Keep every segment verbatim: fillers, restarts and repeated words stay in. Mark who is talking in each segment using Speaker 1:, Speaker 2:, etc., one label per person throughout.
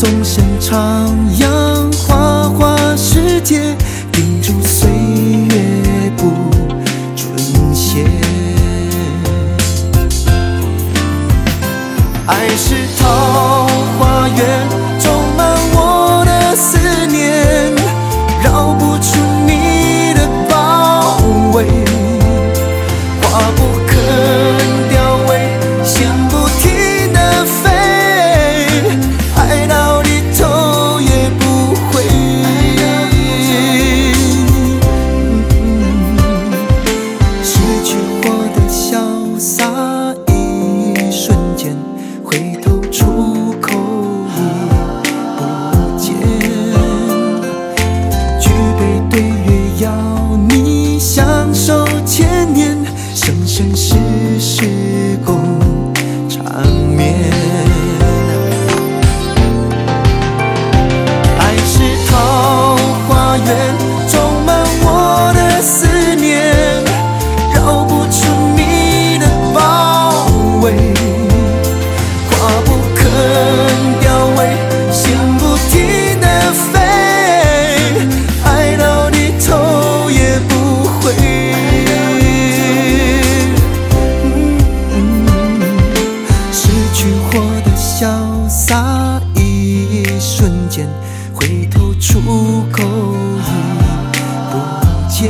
Speaker 1: 纵身徜徉花花世界，定住岁月不准歇。爱是桃花源，种满我的思念，绕不出你的包围，花不肯凋萎，线不停地飞，爱到你头也不回。失去我的潇洒，一瞬间回头出口已不见。举杯对月，要你相守千年，生生世世共缠绵。爱是桃花源，种满我的思念，绕不出你的包围，花不肯凋萎，线不停地飞，爱到你头也不回。失去我的潇洒，一瞬间回头出口已不见。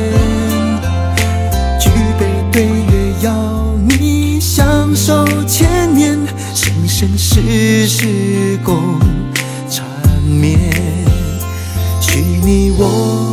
Speaker 1: 举杯对月，要你相守千年，生生世世共缠绵。许你我